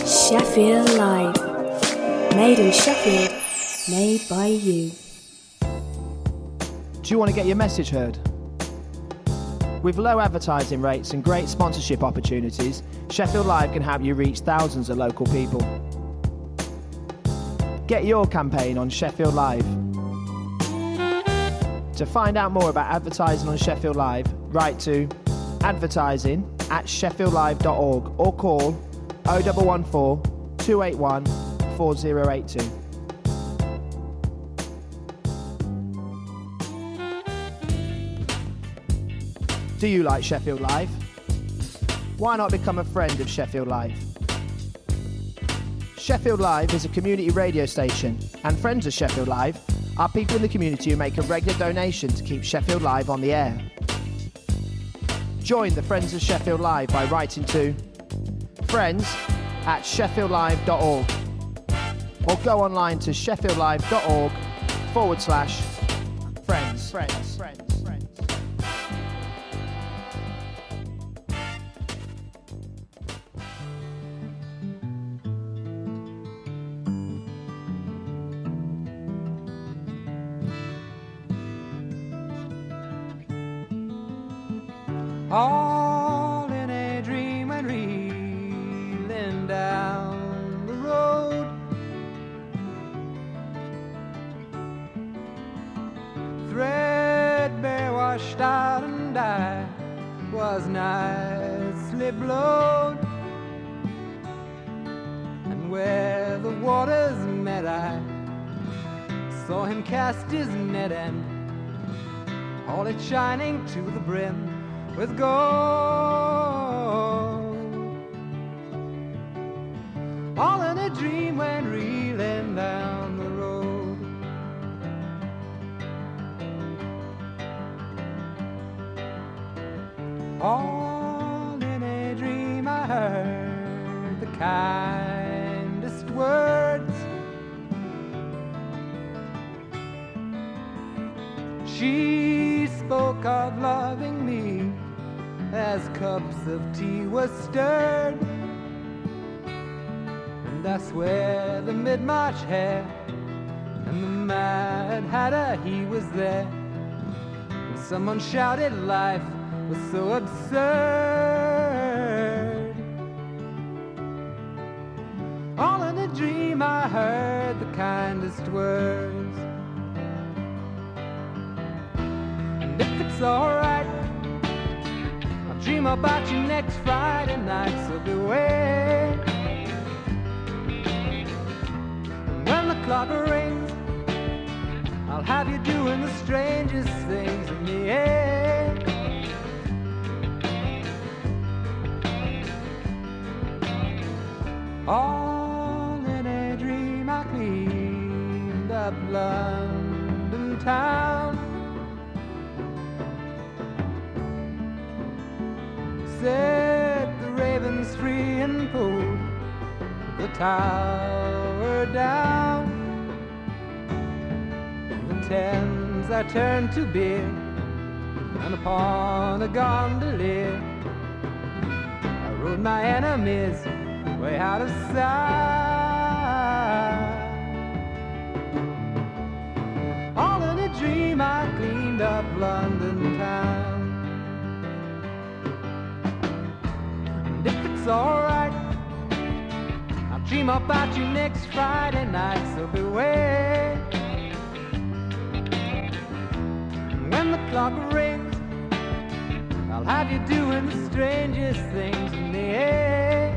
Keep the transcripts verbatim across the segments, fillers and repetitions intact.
Sheffield Live. Made in Sheffield, made by you. Do you want to get your message heard? With low advertising rates and great sponsorship opportunities, Sheffield Live can help you reach thousands of local people. Get your campaign on Sheffield Live. To find out more about advertising on Sheffield Live, write to advertising at sheffield live dot org or call oh one one four, two eight one, four oh eight two. Do you like Sheffield Live? Why not become a friend of Sheffield Live? Sheffield Live is a community radio station, and friends of Sheffield Live are people in the community who make a regular donation to keep Sheffield Live on the air. Join the Friends of Sheffield Live by writing to friends at sheffield live dot org or go online to sheffield live dot org forward slash friends. Friends. Friends. Friends. All in a dream and reeling down the road, threadbare, washed out, and I was nicely blown. And where the waters met, I saw him cast his net, and all it shining to the brim with gold. All in a dream when reeling down the road. All in a dream I heard the kindest words. She spoke of loving me as cups of tea were stirred, and I swear the mid-March hare and the Mad Hatter, he was there, and someone shouted life was so absurd. All in a dream I heard the kindest words. And if it's alright, dream about you next Friday night, so beware. And when the clock rings, I'll have you doing the strangest things in the air. All in a dream I cleaned up London town, set the ravens free and pulled the tower down. The Thames I turned to beer, and upon a gondolier I rode my enemies way out of sight. All in a dream I cleaned up London town. It's alright, I'll dream about you next Friday night, so beware. And when the clock rings, I'll have you doing the strangest things in the air.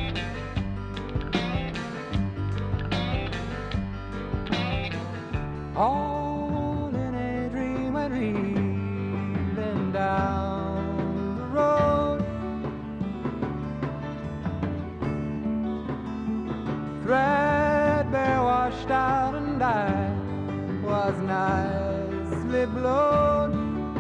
All in a dream and reeling down the road, threadbare, washed out, and I was nicely blown.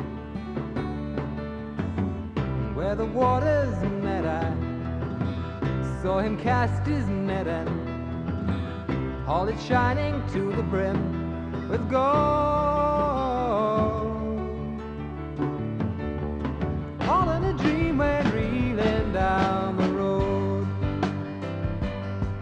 Where the waters met, I saw him cast his net, and all it shining to the brim with gold. All in a dream when reeling down the road.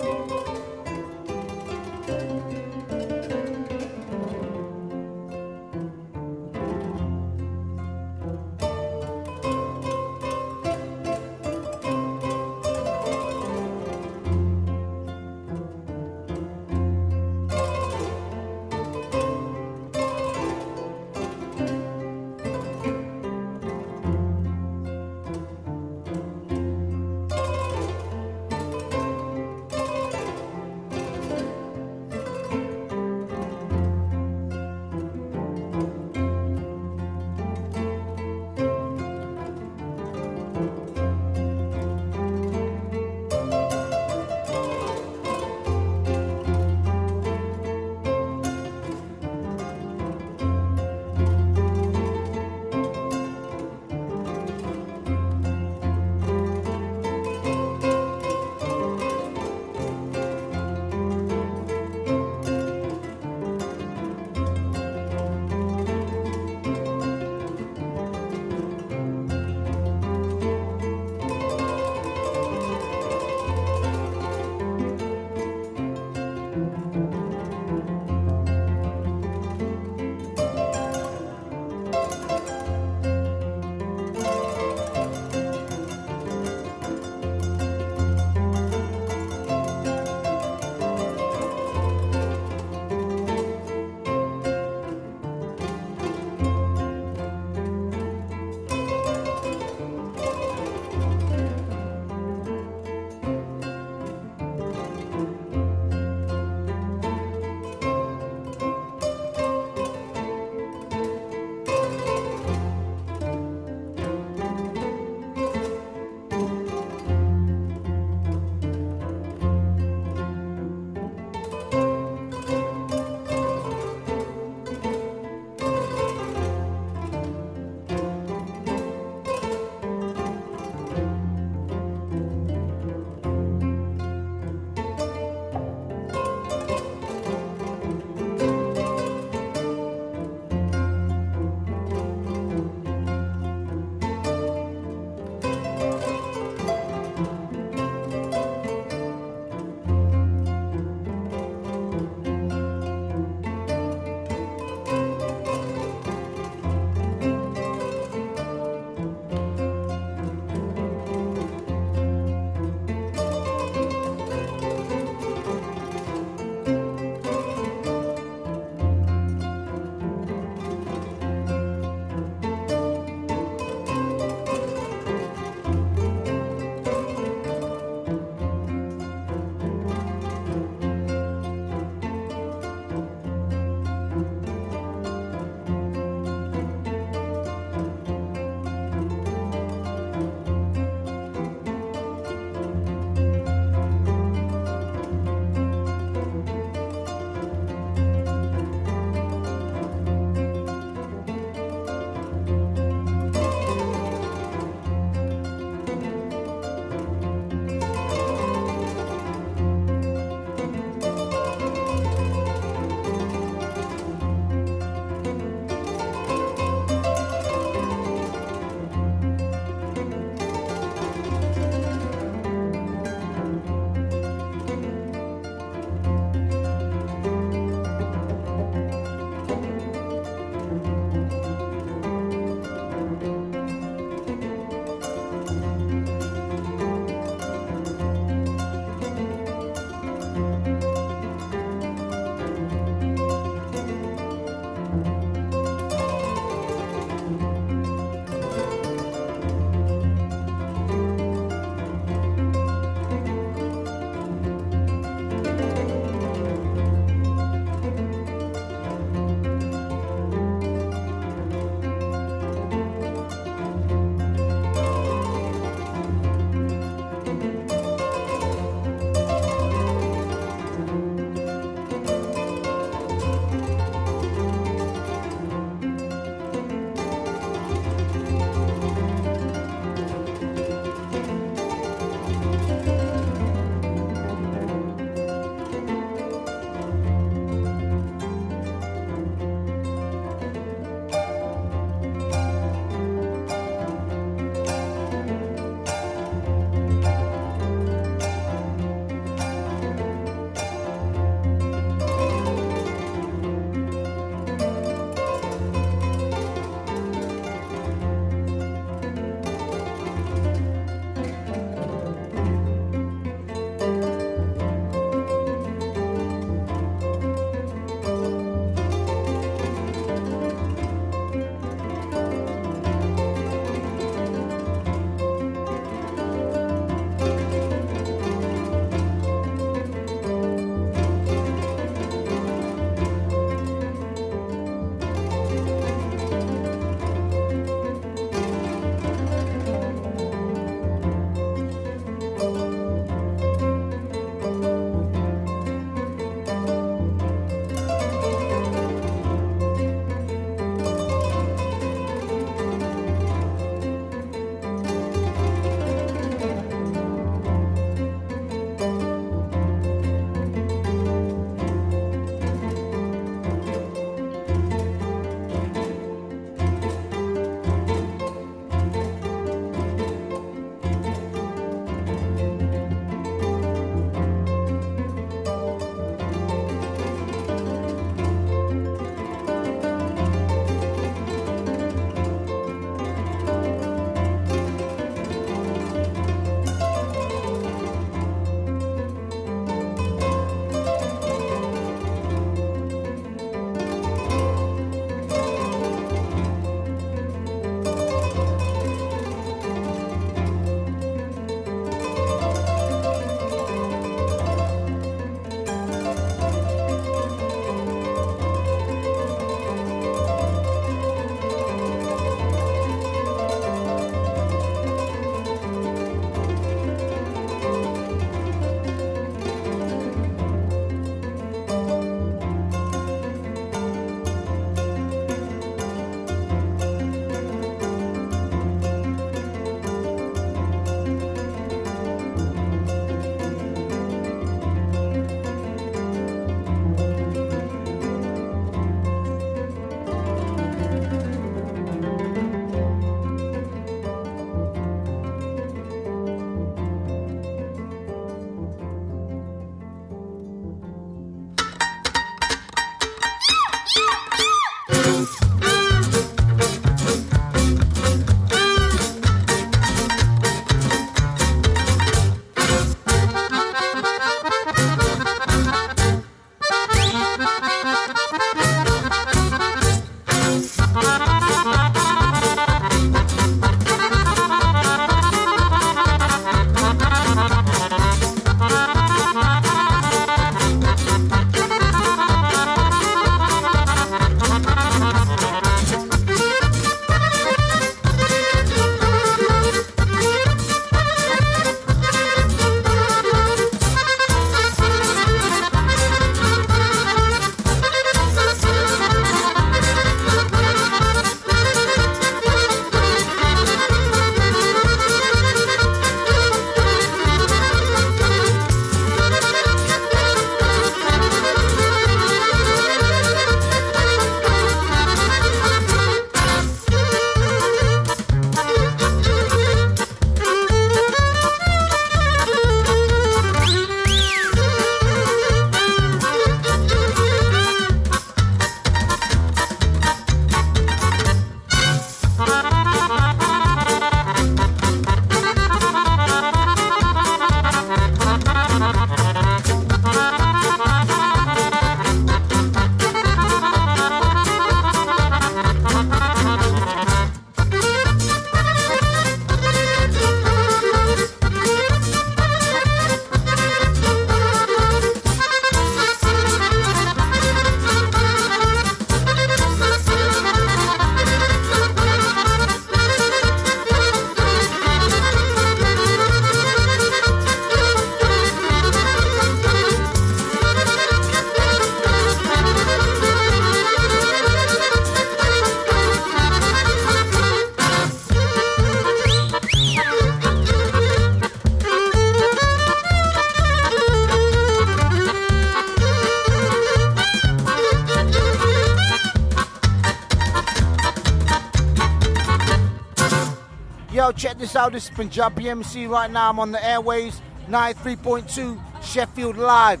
check this out. This is Punjabi M C right now. I'm on the airways, ninety-three point two Sheffield Live.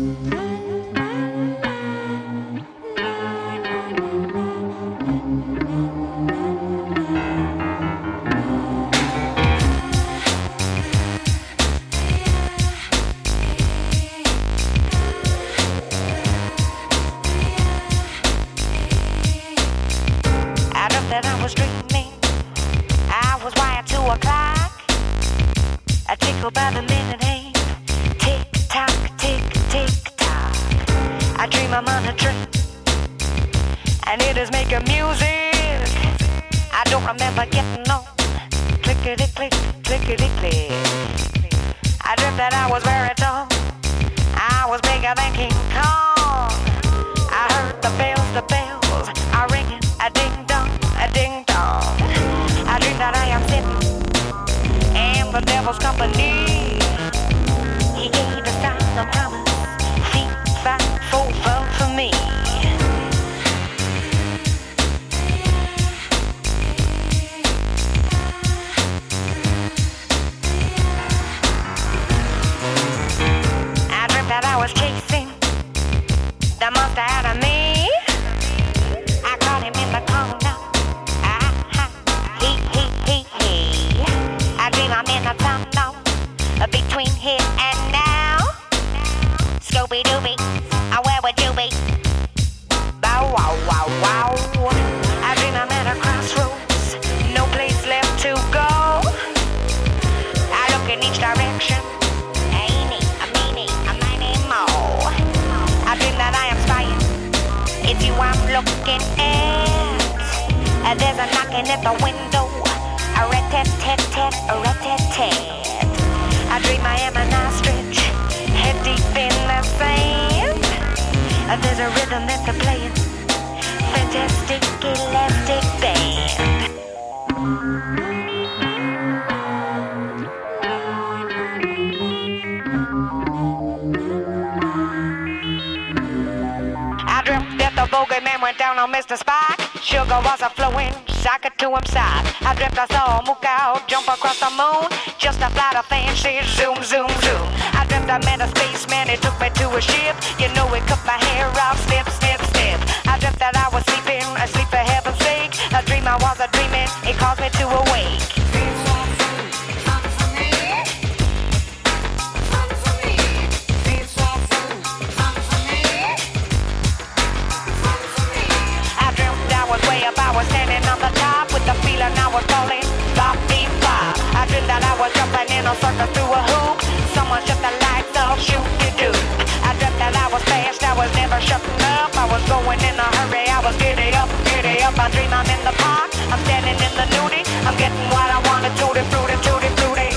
By the minute hand, tick tock, tick tick tock. I dream I'm on a train, and it is making music. I don't remember getting on. Clickety click, clickety click. I dreamt that I was very tall. I was bigger than King Kong. I heard the bells, the bells are ringing, a ding dong, a ding dong. I dream that I am sitting in the devil's company. He gave the sign of promise. Feet, five, four, vote for me. I dreamt that I was chasing the monster out of me. I caught him in the corner. Ah, ha, he, he, he, he. I dream I'm in a tunnel between here and now. Scooby Dooby, uh, where would you be? Bow wow wow wow. I dream I'm at a crossroads, no place left to go. I look in each direction, ain't a meanie, a miny mo. I dream that I am spying, it's you I'm looking at. And there's a knocking at the window, a rat-tat-tat-tat, a rat-tat-tat. I dream I am an ostrich, head deep in the sand. And there's a rhythm that's a playing, fantastic elastic band. I dreamt that the bogeyman went down on Mister Spock. Sugar was a flowing socket to him side. I dreamt I saw a mook out jump across the moon, just to fly the fancy zoom, zoom, zoom. I dreamt I met a spaceman, he took me to a ship. You know he cut my hair off, snip, snip, snip. I dreamt that I was sleeping, asleep for heaven's sake. A dream I was a dreaming, it caused me to awake. I was standing on the top with the feeling I was falling, bop, beep, bop. I dreamed that I was jumping in a circus through a hoop. Someone shut the lights off, shoot you do. I dreamt that I was fast, I was never shutting up. I was going in a hurry, I was giddy up, giddy up. I dream I'm in the park, I'm standing in the nudie. I'm getting what I wanted, tutti frutti, tutti frutti.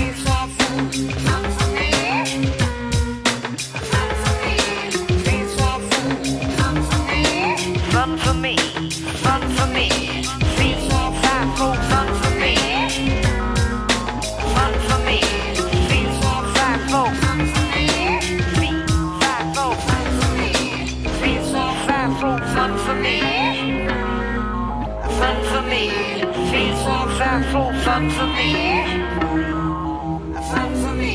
Fun for me, fun for me, feet, five, four, fun for me, fun for me, feet, five, four, fun for me, feet, five, four, fun for me, feet, five, four, fun for me, fun for me, feet, five, four, fun for me, fun for me.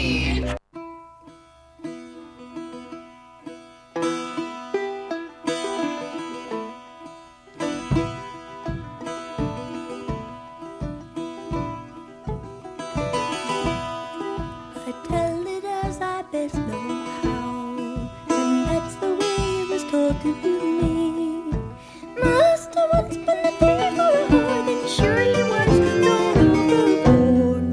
Master once been a thief or a whore, then surely once gone overboard.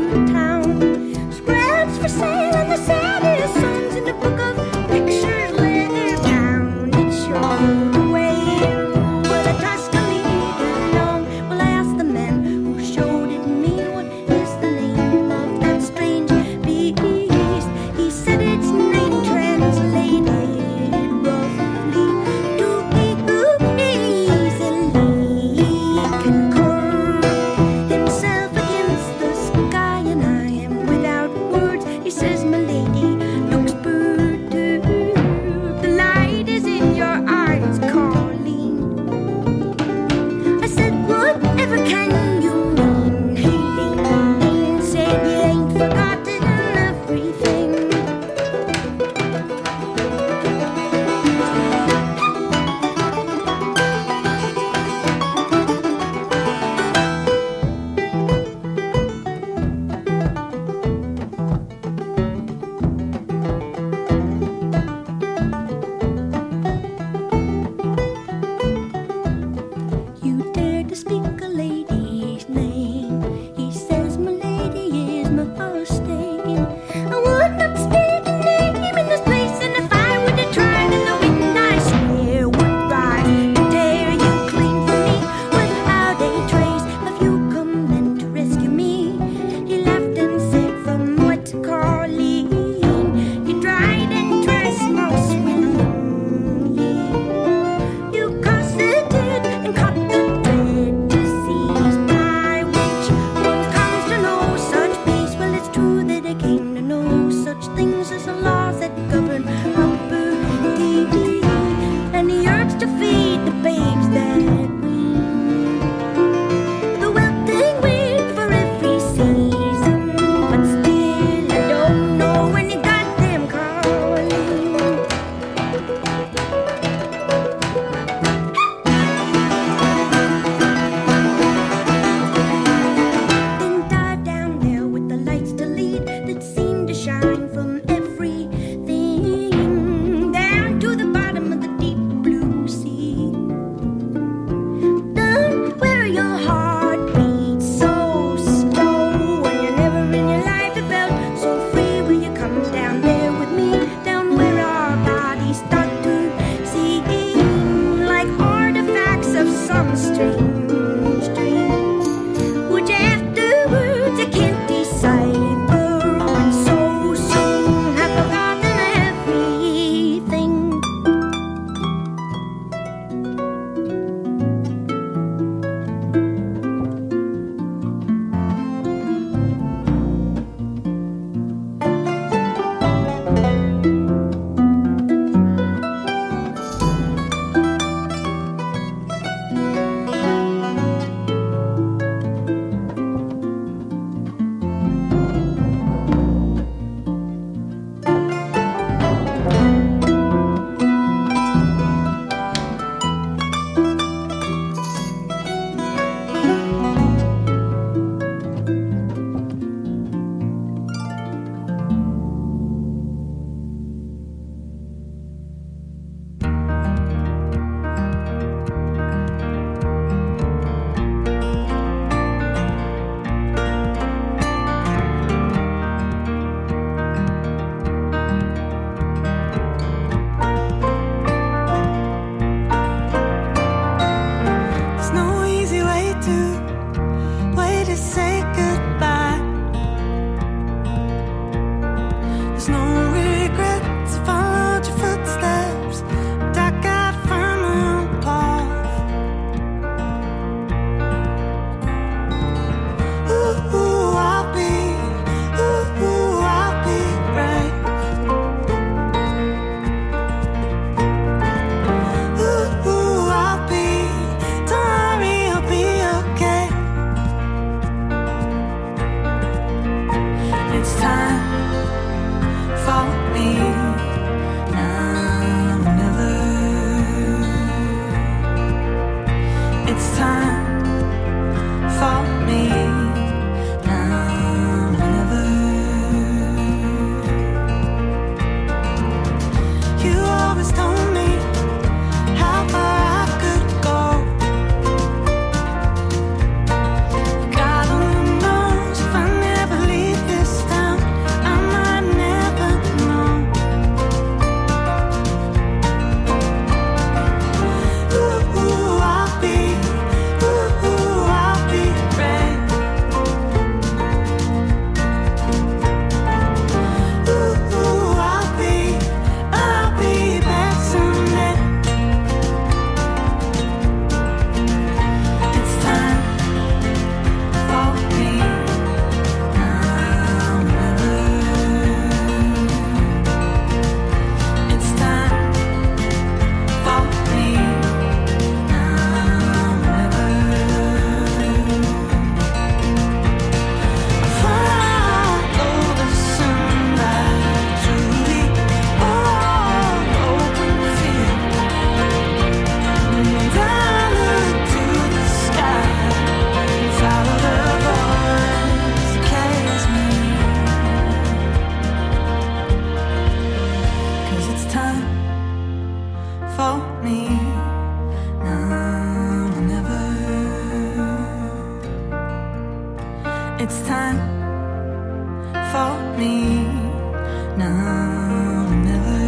leave. me now and never.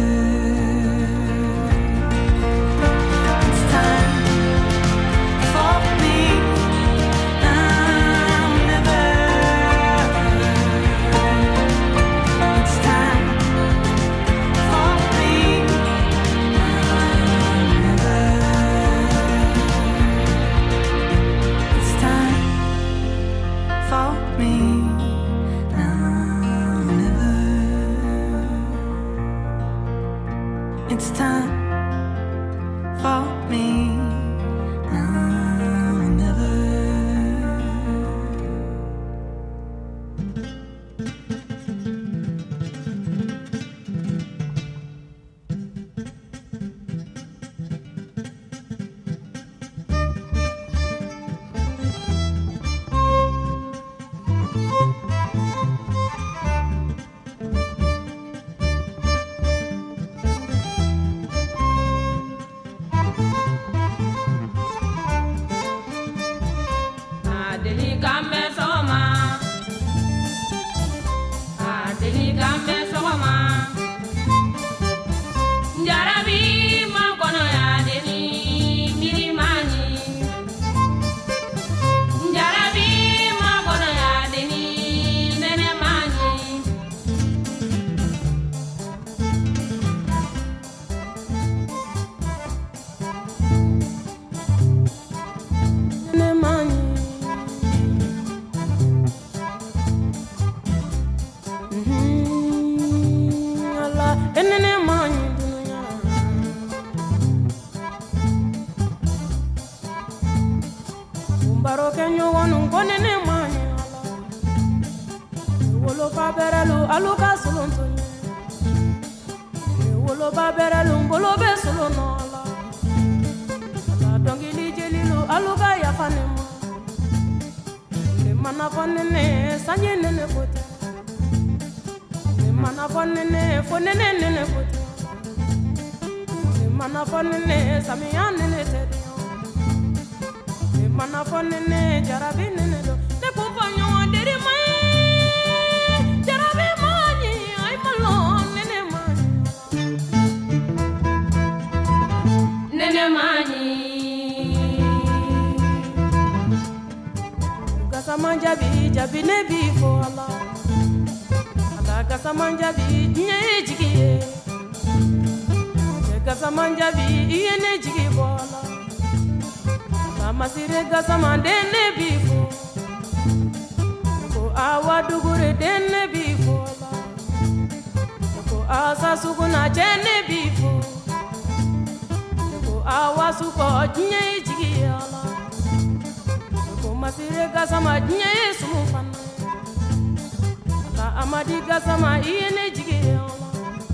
It's time for me now and never. It's time for me now and never. It's time for me now and never. It's time for me now and never. Adeli gambe soma, Adeli gambe soma. Jarabi makono ya Adeli milimani. Jarabi makono ya Adeli nene mani. Nene mani. Enene mani dunya Umbaro kenyo wonu konene mani ala Wolo fa berelu aluka solontonye Wolo ba berelu mbolo be solono ala Ala dongili jelilu aluka yafanema Le mana fonene sanye nene kote Mana fonene fonene nene kote Mana fonene samiya nene tedi Mana fonene jarabi nene do Te kufanyo deri mai Jarabi mani ay malon nene mani Nene mani Gasa manjabi jabi nebi fo Allah Gasa manjabi nye jigiye Gasa manjabi iye ne jigi bola Masire gasa mandene bifo Ko awa dugure dene bifo Ko asa sukuna jene bifo Ko awa suko nye jigiye ala Ko masire gasa mandene sumufana Amadi gasama iene jigi ala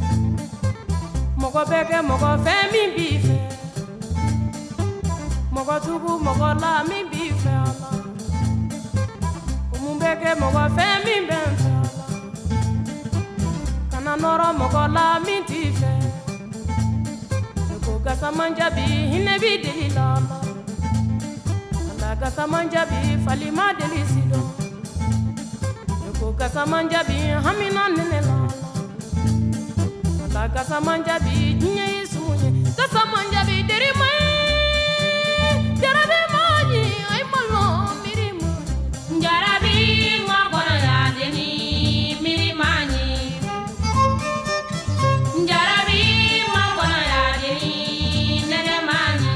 Moko beke moko fe mi bife Moko tubu moko la mi bife ala Umumbeke moko fe mi benfe ala Kana noro moko la mi tife Ko gasama njabi hine bi delila ala Ala gasama njabi falima delisido Gasa manjabi hamina nene la la gasa manjabi nye isumunye gasa manjabi deri mai jarabi mani ay malo miri mani jarabi magona ya deni miri mani jarabi magona ya deni nene mani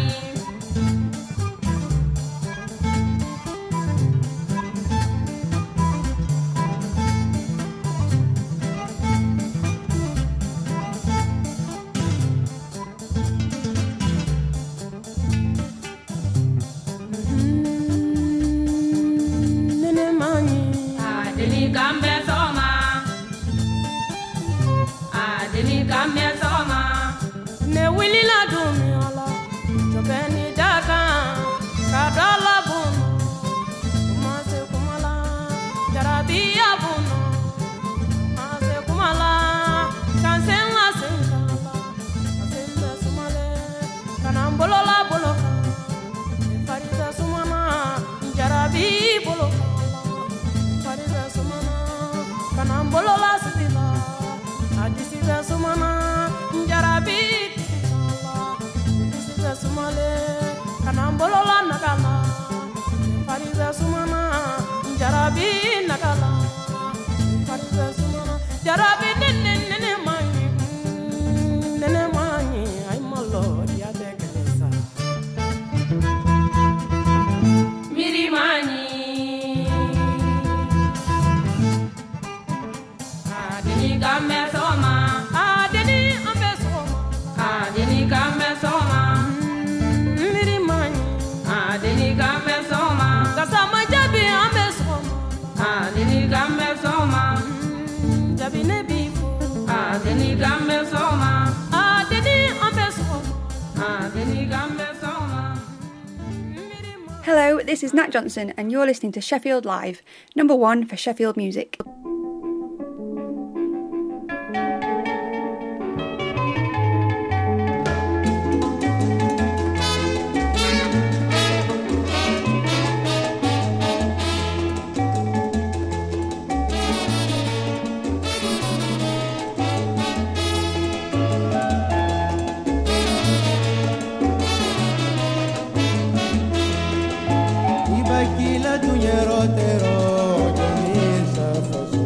sumale kanambolola nakala fariza sumana jarabi nakala fariza sumana jarabi nene nene mani nene mani ay malo ya de kesa miri mani adini gamme soma adini ambe soma adini gamme soma miri mani adini gamme soma kasama jabi ambe soma adini gamme soma jabi ne bifu adini gamme soma adini ambe soma adini gamme soma. Hello, this is Nat Johnson, and you're listening to Sheffield Live, number one for Sheffield music. Ibakila tunyero tero jamisa fasu.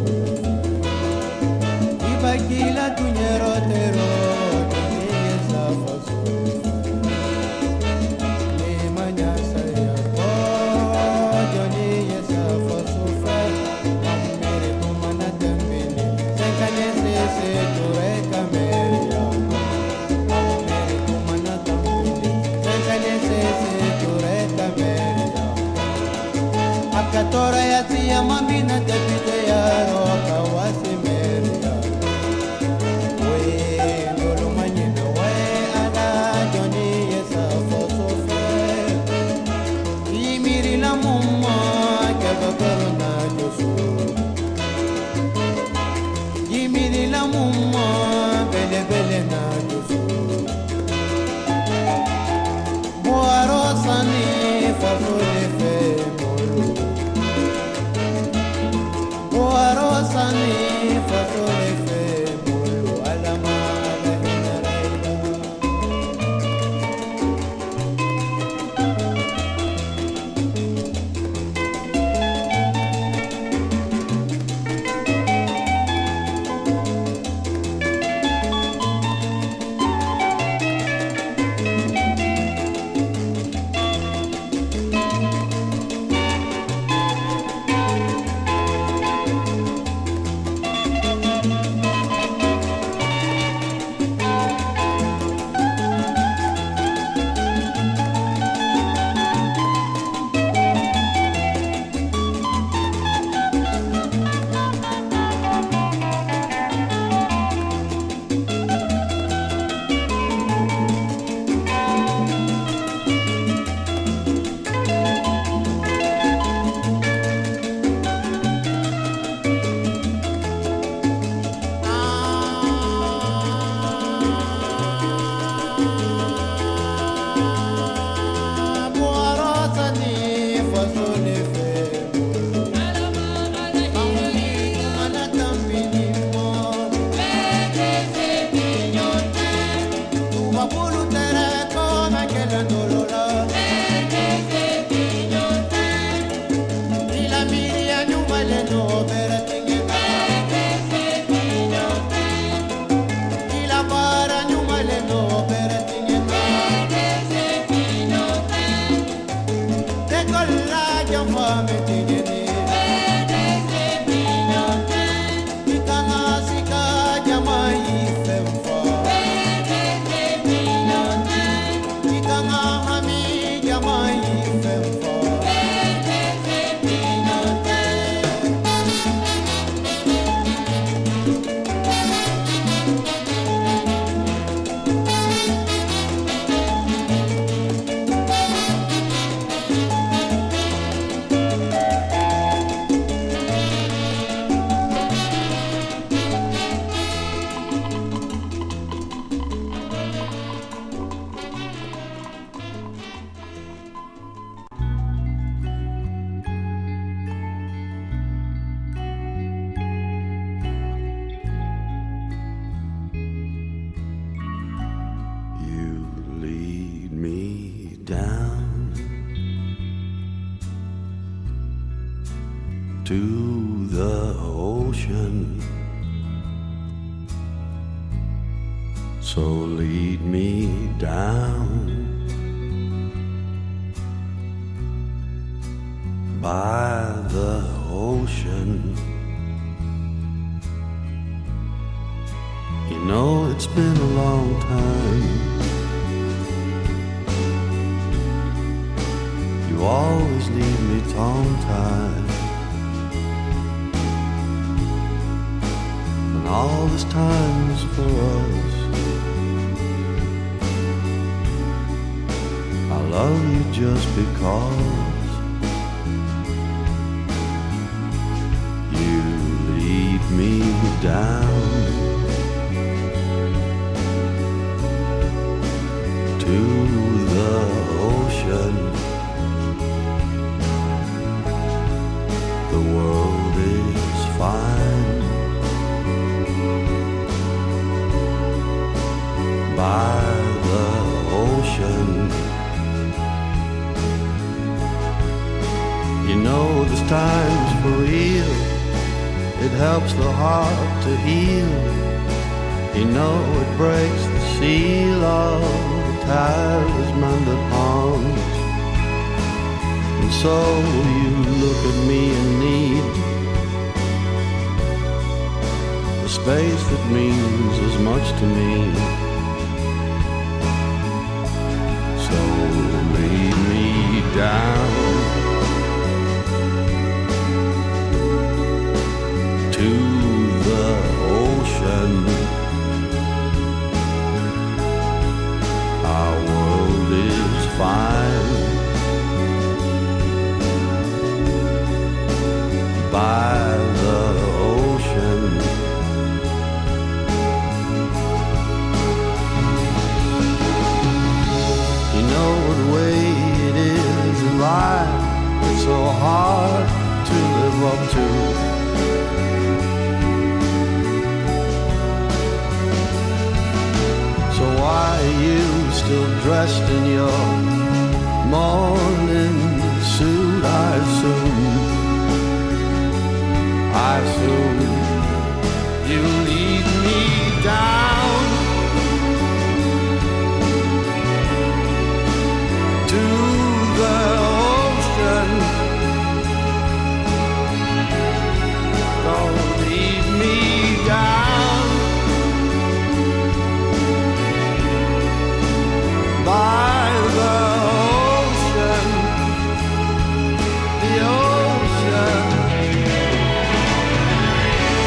Ibakila tunyero tero jamisa fasu. Ni manya saya ko jamisa fasu fa. Amere tumana tembele. Sekane se se ture kameria. Amere tumana tembele. Sekane se se ture kameria. Akatora ya tia mambina tepite ya roka wasimeria. We ndolo manyina we ana joni yesa fosofe. Imiri la mumma kebabero na josu. Imiri la mumma bele bele na josu. Boaro sani fasole fe molu. Boarosani fatole fe mulu alama lehinarayda. to the ocean. So lead me down by the ocean. You know it's been a long time. You always leave me tongue-tied. And all this time's for us. I love you just because you lead me down to the ocean. The world is fine by the ocean. You know this time's for real. It helps the heart to heal. You know it breaks the seal of the talisman that haunts. And so you look at me and need the space that means as much to me. So lead me down to the ocean. Our world is fine by the ocean. You know what way it is in life. It's so hard to live up to. So why are you still dressed in your morning suit? I assume, I assume you lead me down to the ocean. Don't lead me down by the ocean, the ocean.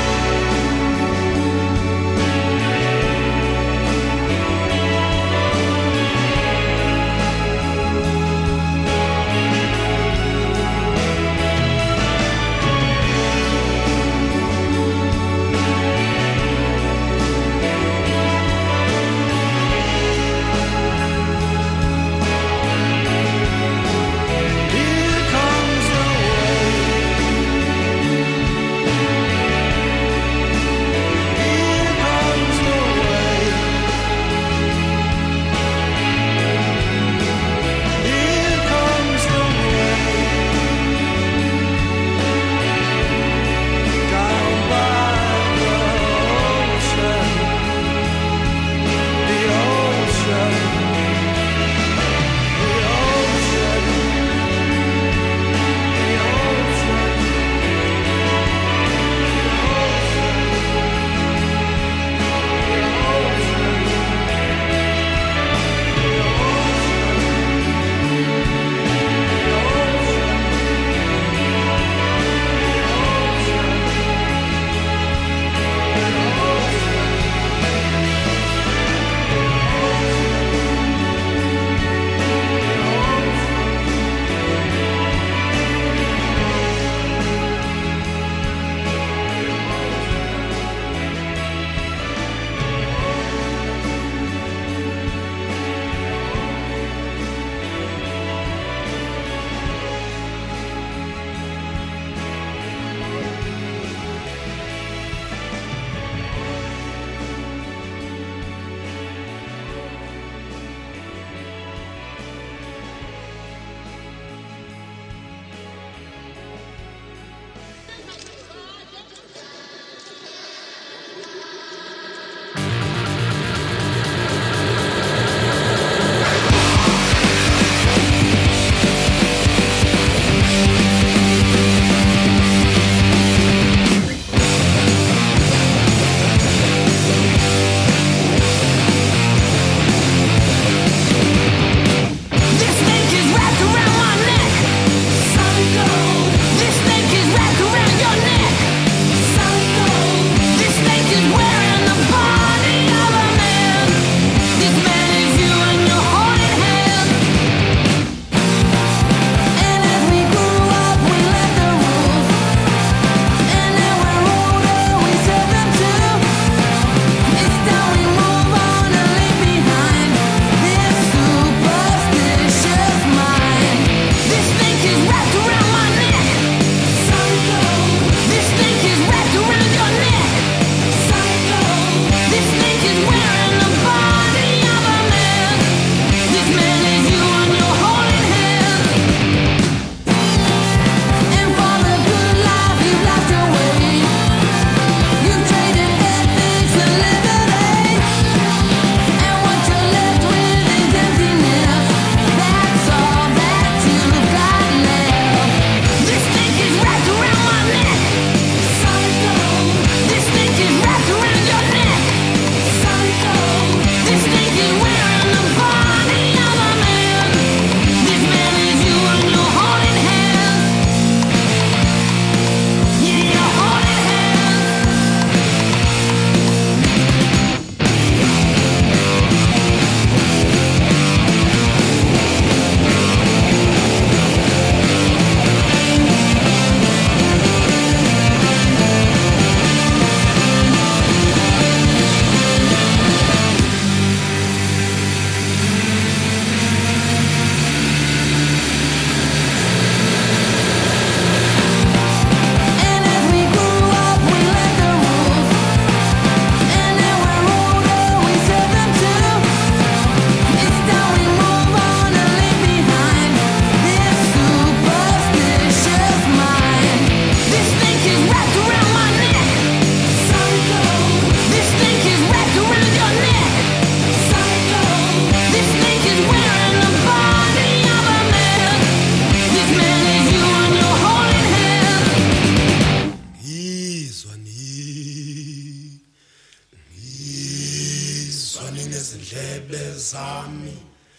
ngezindlebe zami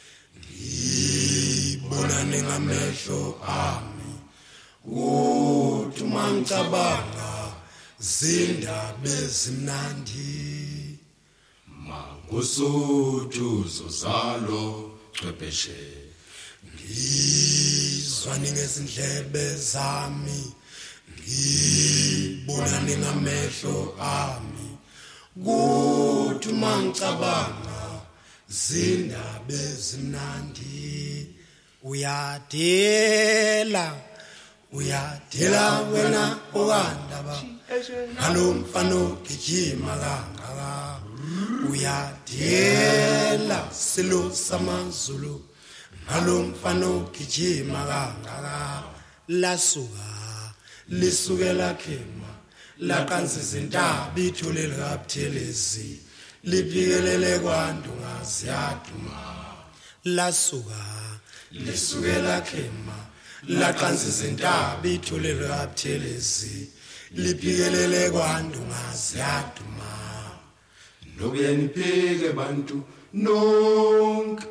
ngibona ningamehlo ami uthi mangicabanga zindaba ezimnandi mangosuthu zozalo chwepheshe ngizwa ngezindlebe zami ngibona ningamehlo ami kuthi mangicabanga zindaba ezimnandi uyadela uyadela wena okandaba nalomfano gijima kangaka uyadela silo samazulu nalomfano gijima kangaka lasuka lisukela khema laqanza izintaba ithule likabuthelezi liphikelele kwandungazi yaduma lasuka lisukela khema laqanza izintaba ithule likabuthelezi liphikelele kwandungazi yaduma nokuyenipike bantu nonke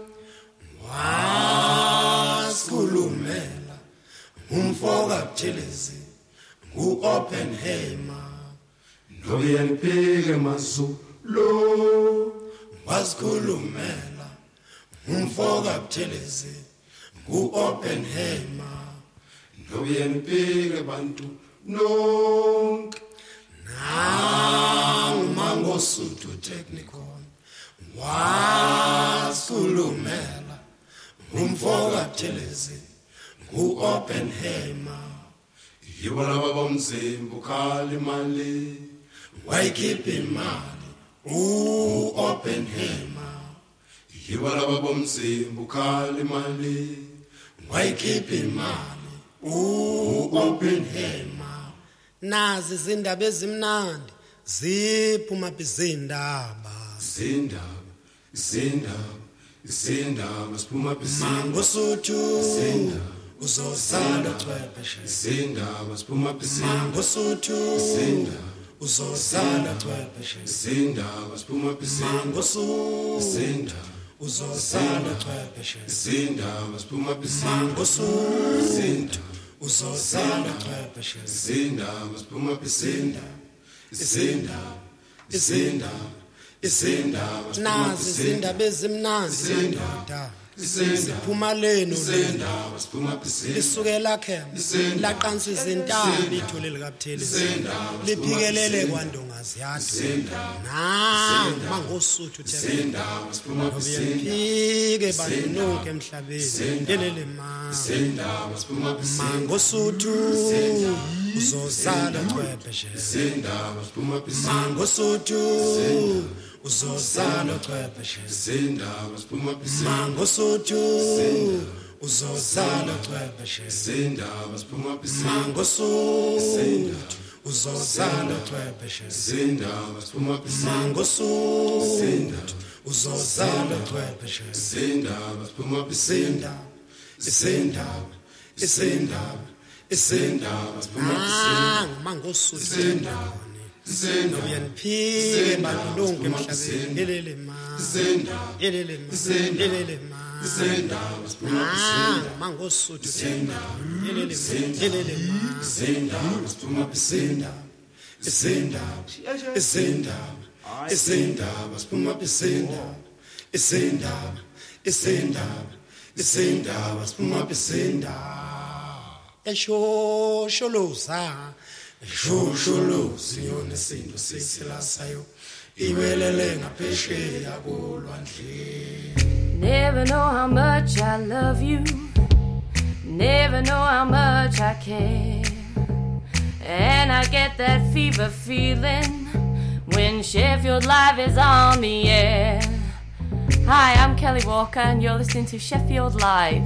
wasikhulumela umfoka buthelezi ngu-Oppenheimer nokuyenipike mazulu wasikhulumela umfoka buthelezi ngu-Oppenheimer nokuyenipike bantu nonke nangumangosuthu technicon wasikhulumela umfoka buthelezi ngu-Oppenheimer yibo laba bomzimba ukhala imali wayikhipha imali u-Oppenheimer yibo laba bomzimba ukhala imali wayikhipha imali u-Oppenheimer nazi izindaba ezimnandi ziphuma bizindaba zindaba zindaba zindaba siphuma bizindaba mangosuthu zindaba uzozala chwepheshe zindaba siphuma bizindaba mangosuthu zindaba uzozala chwepheshe zindaba siphuma bizindaba mangosuthu zindaba uzozala chwepheshe zindaba siphuma bizindaba mangosuthu zindaba uzozala chwepheshe zindaba siphuma bizindaba izindaba izindaba izindaba nazi izindaba ezimnandi zindaba siphuma leno zindaba siphuma bizindaba lisukela khema laqansa izintaba ithule likabuthelezi liphikelele kwandongazi yadwa na mangosuthu zindaba siphuma bizindaba bantu nonke emhlabeni delele ma zindaba siphuma bizindaba mangosuthu uzozala chwepheshe zindaba siphuma bizindaba mangosuthu uzozala chwepheshe zindaba siphuma bizindaba mangosuthu uzozala chwepheshe zindaba siphuma bizindaba mangosuthu uzozala chwepheshe zindaba siphuma bizindaba mangosuthu uzozala chwepheshe zindaba siphuma bizindaba izindaba izindaba izindaba siphuma bizindaba mangosuthu zindaba zindaba uyaniphike bantu lonke emhlabeni elele ma zindaba elele ma elele ma zindaba siphuma bizindaba mangosuthu zindaba elele ma elele ma zindaba siphuma bizindaba izindaba izindaba izindaba siphuma bizindaba izindaba izindaba izindaba siphuma bizindaba eshosholoza eshosholoza yona isinto sisilasayo ibelele ngaphesheya kolwandle. Never know how much I love you, never know how much I care, and I get that fever feeling when Sheffield Live is on the air. Hi, I'm Kelly Walker and you're listening to Sheffield Live.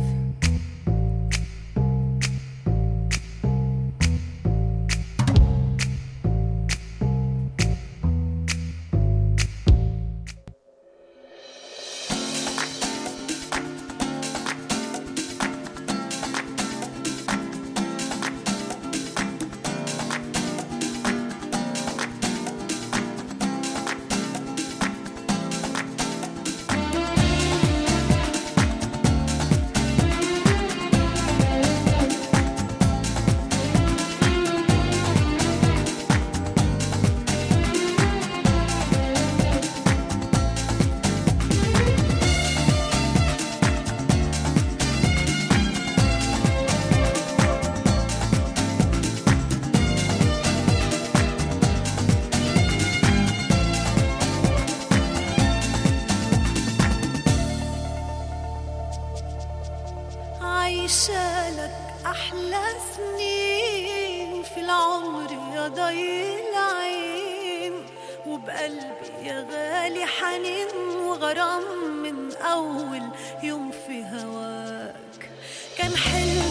ضي العين، وبقلبي يا غالي حنين وغرام من أول يوم في هواك. كان حلم